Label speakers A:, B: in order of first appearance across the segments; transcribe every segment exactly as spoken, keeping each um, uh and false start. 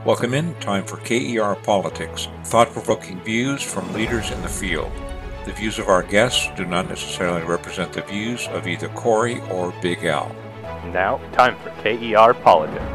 A: Welcome in. Time for K E R Politics, thought-provoking views from leaders in the field. The views of our guests do not necessarily represent the views of either Corey or Big Al.
B: Now, time for K E R Politics.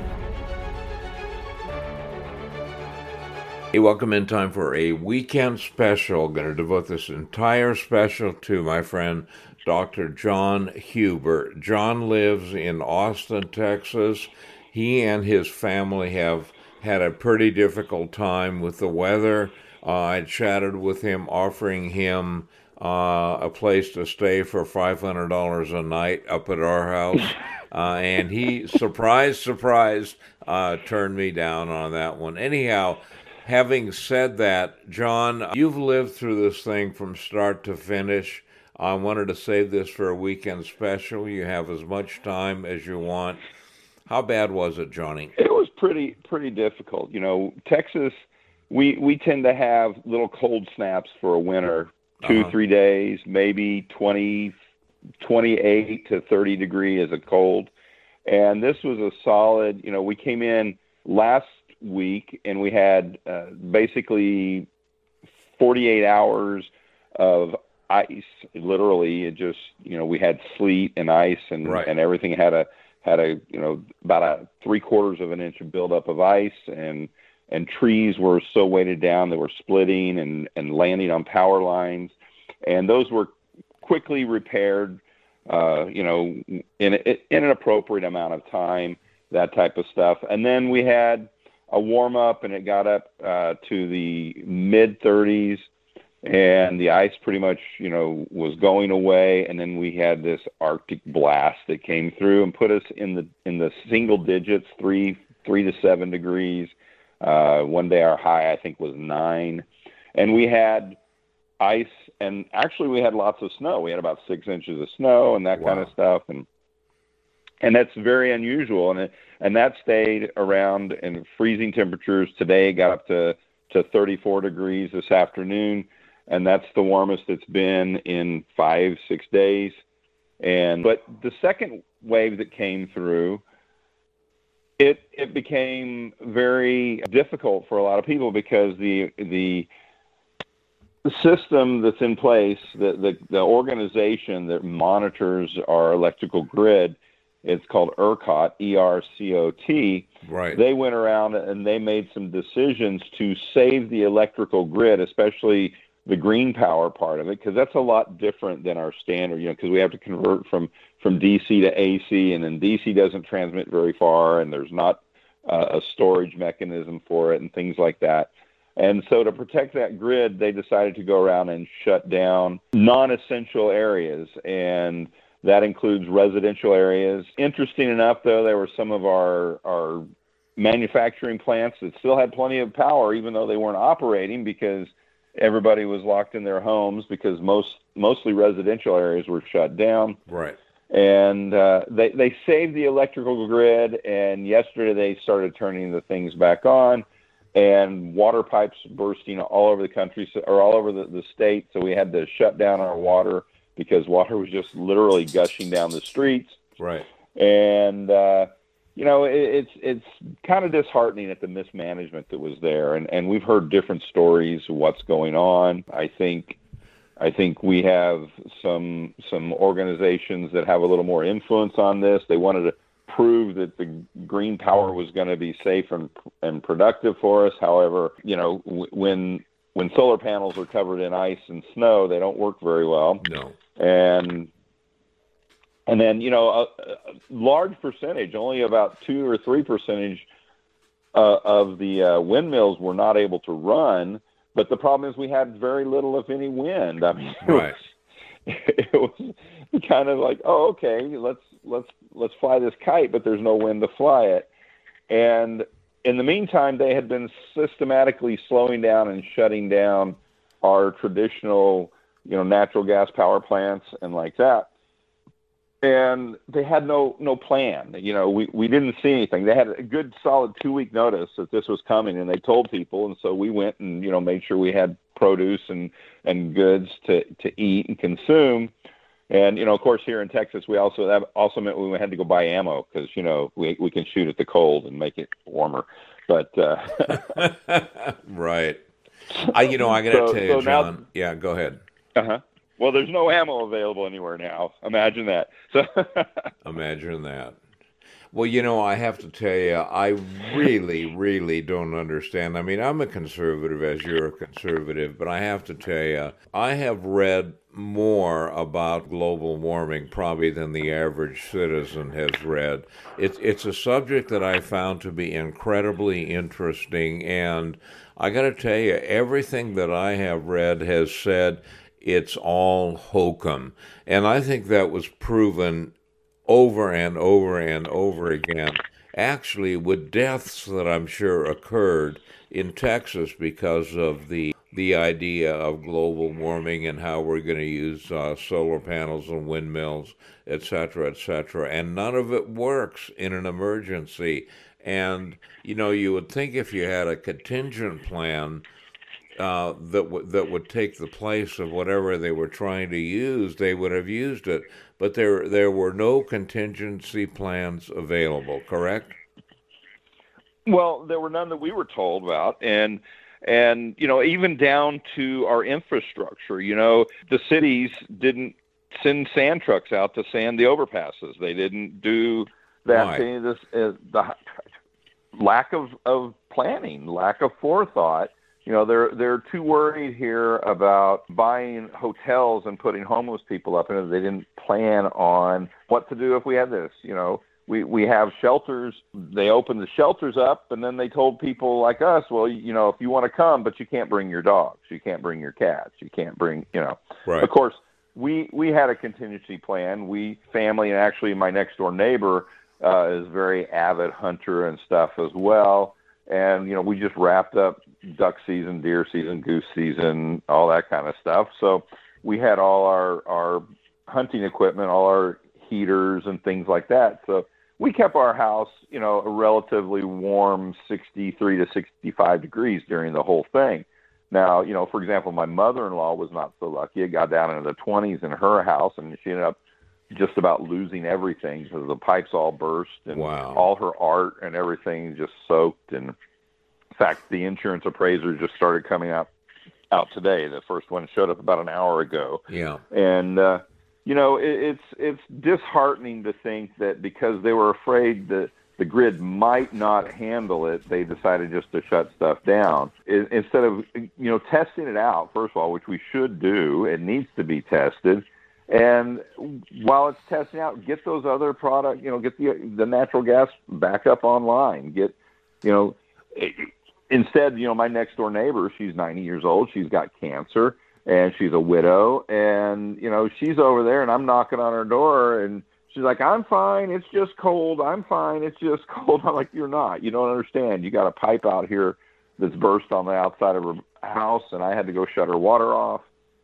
C: Hey, welcome in. Time for a weekend special. Going to devote this entire special to my friend Doctor John Hubert. John lives in Austin, Texas. He and his family have had a pretty difficult time with the weather. Uh, I chatted with him, offering him uh, a place to stay for five hundred dollars a night up at our house. Uh, and he, surprise, surprise, uh, turned me down on that one. Anyhow, having said that, John, you've lived through this thing from start to finish. I wanted to save this for a weekend special. You have as much time as you want. How bad was it, Johnny?
D: It was pretty pretty difficult. You know, Texas, we we tend to have little cold snaps for a winter, two, uh-huh. three days, maybe twenty, twenty-eight to thirty degree as a cold. And this was a solid, you know, we came in last week and we had uh, basically forty-eight hours of ice. Literally, it just, you know, we had sleet and ice and,
C: right.
D: and everything had a, had a, you know, about a three quarters of an inch of buildup of ice, and, and trees were so weighted down, they were splitting and, and landing on power lines. And those were quickly repaired, uh, you know, in, in an appropriate amount of time, that type of stuff. And then we had a warm up and it got up uh, to the mid thirties. And the ice pretty much, you know, was going away, and then we had this Arctic blast that came through and put us in the in the single digits, three three to seven degrees. Uh, one day our high, I think, was nine, and we had ice, and actually we had lots of snow. We had about six inches of snow and that
C: wow.
D: kind of stuff, and and that's very unusual. And it, and that stayed around in freezing temperatures. Today it got up to to thirty-four degrees this afternoon. And that's the warmest it's been in five, six days. And but the second wave that came through, it it became very difficult for a lot of people because the the system that's in place, the the, the organization that monitors our electrical grid, it's called ERCOT, E R C O T.
C: Right.
D: They went around and they made some decisions to save the electrical grid, especially the green power part of it, because that's a lot different than our standard, you know, because we have to convert from, from D C to A C, and then D C doesn't transmit very far, and there's not uh, a storage mechanism for it and things like that. And so to protect that grid, they decided to go around and shut down non-essential areas, and that includes residential areas. Interesting enough, though, there were some of our, our manufacturing plants that still had plenty of power, even though they weren't operating, because everybody was locked in their homes because most mostly residential areas were shut down.
C: Right.
D: And uh, they, they saved the electrical grid, and yesterday they started turning the things back on, and water pipes bursting all over the country, so, or all over the, the state, so we had to shut down our water because water was just literally gushing down the streets.
C: Right.
D: And, uh, you know, it, it's it's kind of disheartening at the mismanagement that was there, and, and we've heard different stories of what's going on. I think I think we have some some organizations that have a little more influence on this. They wanted to prove that the green power was going to be safe and and productive for us. However, you know, w- when when solar panels are covered in ice and snow, they don't work very well.
C: No.
D: And And then, you know, a, a large percentage, only about two or three percentage uh, of the uh, windmills were not able to run. But the problem is we had very little, if any, wind. I mean, it,
C: right.
D: was, it was kind of like, oh, okay, let's let's let's fly this kite, but there's no wind to fly it. And in the meantime, they had been systematically slowing down and shutting down our traditional, you know, natural gas power plants and like that. And they had no no plan. You know, we, we didn't see anything. They had a good solid two week notice that this was coming, and they told people. And so we went and, you know, made sure we had produce and, and goods to, to eat and consume. And, you know, of course, here in Texas, we also that also meant we had to go buy ammo because, you know, we we can shoot at the cold and make it warmer. But uh,
C: right. I, you know, I got to
D: so,
C: tell you,
D: so
C: John.
D: now,
C: yeah, go ahead.
D: uh-huh. Well, there's no ammo available anywhere now. Imagine that. So
C: Imagine that. Well, you know, I have to tell you, I really, really don't understand. I mean, I'm a conservative, as you're a conservative, but I have to tell you, I have read more about global warming probably than the average citizen has read. It's it's a subject that I found to be incredibly interesting, and I got to tell you, everything that I have read has said it's all hokum, and I think that was proven over and over and over again, actually with deaths that I'm sure occurred in Texas because of the the idea of global warming and how we're going to use uh, solar panels and windmills, et cetera, et cetera. And none of it works in an emergency. And, you know, you would think if you had a contingent plan uh, that w- that would take the place of whatever they were trying to use, they would have used it. But there there were no contingency plans available, correct?
D: Well, there were none that we were told about, and and you know, even down to our infrastructure. You know, the cities didn't send sand trucks out to sand the overpasses. They didn't do that.
C: Why?
D: Thing. This is the lack of, of planning, lack of forethought. You know, they're they're too worried here about buying hotels and putting homeless people up in it. They didn't plan on what to do if we had this. You know, we we have shelters. They opened the shelters up, and then they told people like us, well, you know, if you want to come, but you can't bring your dogs, you can't bring your cats, you can't bring, you know.
C: Right.
D: Of course, we we had a contingency plan. We family, and actually my next door neighbor uh, is a very avid hunter and stuff as well. And, you know, we just wrapped up duck season, deer season, goose season, all that kind of stuff. So we had all our, our hunting equipment, all our heaters and things like that. So we kept our house, you know, a relatively warm sixty-three to sixty-five degrees during the whole thing. Now, you know, for example, my mother-in-law was not so lucky. It got down into the twenties in her house, and she ended up just about losing everything because the pipes all burst and
C: wow.
D: all her art and everything just soaked. And in fact, the insurance appraiser just started coming out out today. The first one showed up about an hour ago.
C: Yeah.
D: And uh, you know, it, it's it's disheartening to think that because they were afraid that the grid might not handle it, they decided just to shut stuff down I, instead of you know testing it out. First of all, which we should do, it needs to be tested. And while it's testing out, get those other products, you know, get the the natural gas back up online. Get, you know, instead, you know, my next door neighbor, she's ninety years old. She's got cancer and she's a widow. And, you know, she's over there and I'm knocking on her door and she's like, I'm fine. It's just cold. I'm fine. It's just cold. I'm like, you're not. You don't understand. You got a pipe out here that's burst on the outside of her house. And I had to go shut her water off.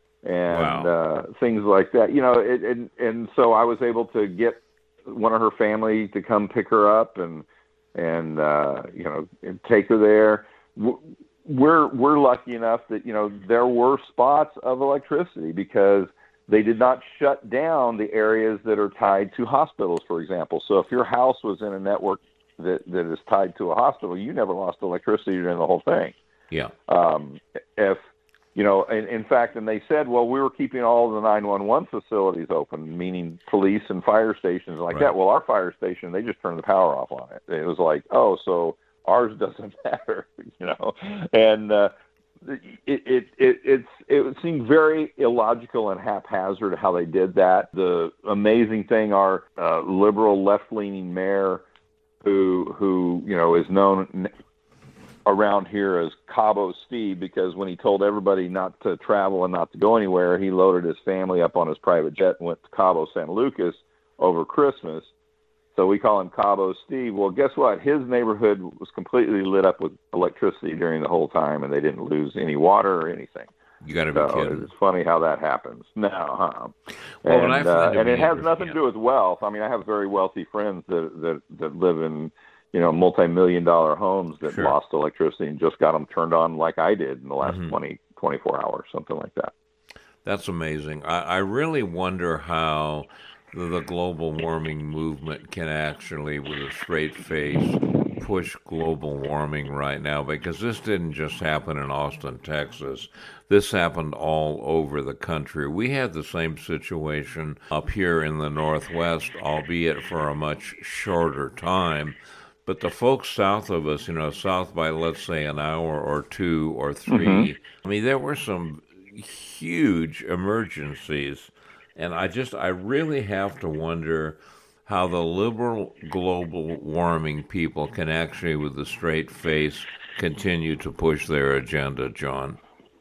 D: And
C: wow.
D: uh, things like that, you know, it, and and so I was able to get one of her family to come pick her up and and uh, you know and take her there. We're we're lucky enough that you know there were spots of electricity because they did not shut down the areas that are tied to hospitals, for example. So if your house was in a network that that is tied to a hospital, you never lost electricity during the whole thing.
C: Yeah.
D: Um, if You know, in, in fact, and they said, well, we were keeping all the nine one one facilities open, meaning police and fire stations like
C: right.
D: that. Well, our fire station, they just turned the power off on it. It was like, oh, so ours doesn't matter, you know. And uh, it, it, it, it's, it seemed very illogical and haphazard how they did that. The amazing thing, our uh, liberal left-leaning mayor, who, who you know, is known around here as Cabo Steve, because when he told everybody not to travel and not to go anywhere, he loaded his family up on his private jet and went to Cabo San Lucas over Christmas. So we call him Cabo Steve. Well, guess what? His neighborhood was completely lit up with electricity during the whole time, and they didn't lose any water or anything.
C: You got to be
D: so
C: kidding.
D: It's funny how that happens. No, huh?
C: Well,
D: and
C: I
D: uh,
C: find it
D: and it has
C: interesting.
D: nothing to do with wealth. I mean, I have very wealthy friends that that, that live in you know, multi-million dollar homes that
C: sure.
D: lost electricity and just got them turned on like I did in the last
C: mm-hmm.
D: twenty, twenty-four hours, something like that.
C: That's amazing. I, I really wonder how the, the global warming movement can actually, with a straight face, push global warming right now, because this didn't just happen in Austin, Texas. This happened all over the country. We had the same situation up here in the Northwest, albeit for a much shorter time. But the folks south of us, you know, south by, let's say, an hour or two or three, mm-hmm. I mean, there were some huge emergencies. And I just, I really have to wonder how the liberal global warming people can actually, with a straight face, continue to push their agenda, John.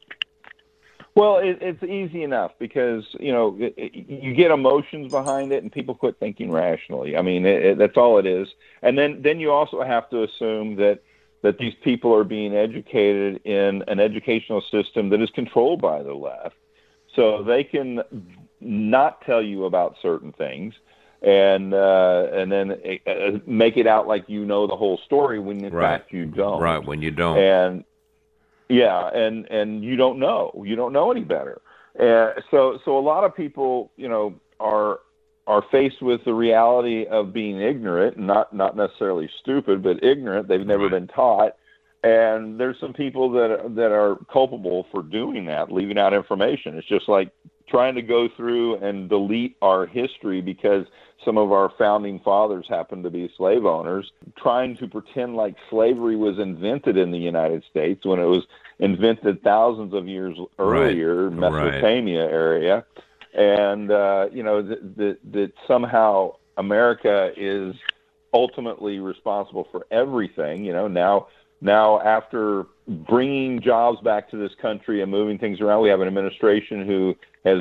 D: Well, it, it's easy enough because, you know, it, it, you get emotions behind it and people quit thinking rationally. I mean, it, it, that's all it is. And then, then you also have to assume that, that these people are being educated in an educational system that is controlled by the left. So they can not tell you about certain things and uh, and then uh, make it out like you know the whole story when in
C: right.
D: fact you don't.
C: Right, when you don't.
D: And yeah, and, and you don't know. You don't know any better. Uh, so so a lot of people, you know, are are faced with the reality of being ignorant, not not necessarily stupid, but ignorant. They've never right. been taught. And there's some people that that are culpable for doing that, leaving out information. It's just like trying to go through and delete our history because some of our founding fathers happened to be slave owners, trying to pretend like slavery was invented in the United States when it was invented thousands of years earlier, right. Mesopotamia right. area. And, uh, you know, that, that, that somehow America is ultimately responsible for everything. You know, now, now after bringing jobs back to this country and moving things around, we have an administration who has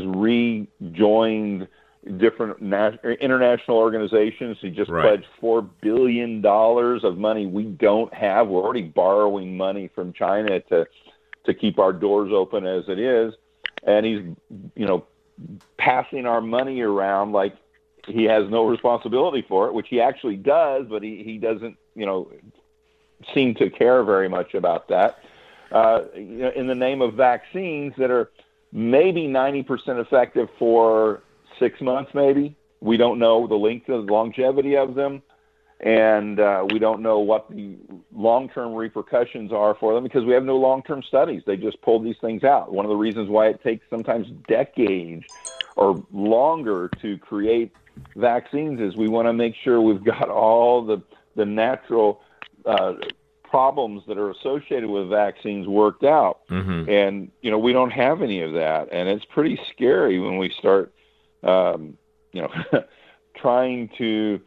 D: rejoined different nas- international organizations. He just right. pledged four billion dollars of money we don't have. We're already borrowing money from China to to keep our doors open as it is. And he's, you know, passing our money around like he has no responsibility for it, which he actually does, but he, he doesn't, you know, seem to care very much about that. Uh, you know, in the name of vaccines that are maybe ninety percent effective for six months, maybe. We don't know the length of the longevity of them, and uh, we don't know what the long-term repercussions are for them because we have no long-term studies. They just pulled these things out. One of the reasons why it takes sometimes decades or longer to create vaccines is we want to make sure we've got all the, the natural uh, problems that are associated with vaccines worked out. Mm-hmm. And, you know, we don't have any of that. And it's pretty scary when we start, um, you know, trying to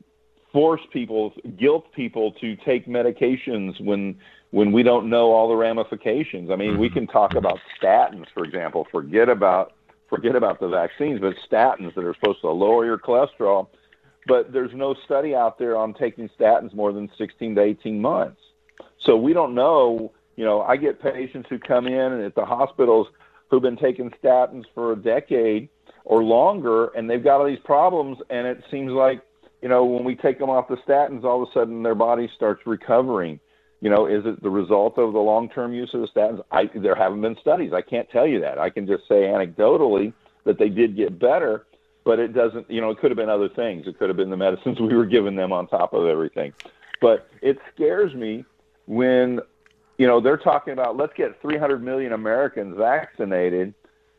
D: force people, guilt people to take medications when when we don't know all the ramifications. I mean, mm-hmm. we can talk about statins, for example. Forget about forget about the vaccines, but statins that are supposed to lower your cholesterol. But there's no study out there on taking statins more than sixteen to eighteen months. So we don't know. You know, I get patients who come in at the hospitals who've been taking statins for a decade or longer, and they've got all these problems, and it seems like, you know, when we take them off the statins, all of a sudden their body starts recovering. You know, is it the result of the long-term use of the statins? I, there haven't been studies. I can't tell you that. I can just say anecdotally that they did get better, but it doesn't, you know, it could have been other things. It could have been the medicines we were giving them on top of everything. But it scares me when, you know, they're talking about let's get three hundred million Americans vaccinated,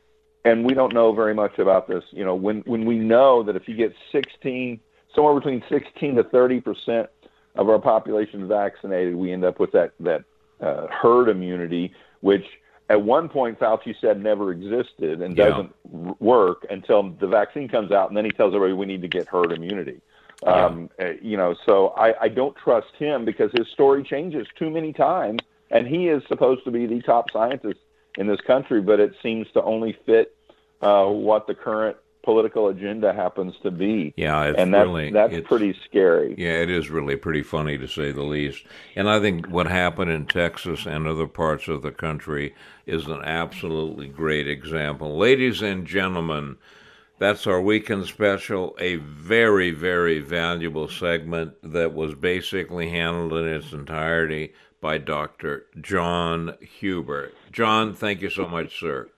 D: and we don't know very much about this. You know, when, when we know that if you get sixteen, somewhere between sixteen to thirty percent of our population vaccinated, we end up with that, that uh, herd immunity, which at one point Fauci said never existed and yeah. doesn't r- work until the vaccine comes out, and then he tells everybody we need to get herd immunity. Yeah. Um, uh, you know, so I, I don't trust him because his story changes too many times, and he is supposed to be the top scientist in this country, but it seems to only fit uh, what the current political agenda happens to be.
C: Yeah, it's
D: and that's,
C: really
D: that's
C: it's,
D: pretty scary.
C: Yeah, it is really pretty funny to say the least. And I think what happened in Texas and other parts of the country is an absolutely great example. Ladies and gentlemen, that's our weekend special, a very, very valuable segment that was basically handled in its entirety by Doctor John Huber. John, thank you so much, sir.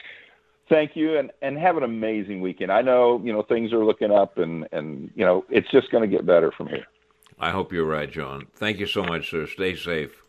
D: Thank you, and, and have an amazing weekend. I know, you know, things are looking up, and, and you know, it's just going to get better from here.
C: I hope you're right, John. Thank you so much, sir. Stay safe.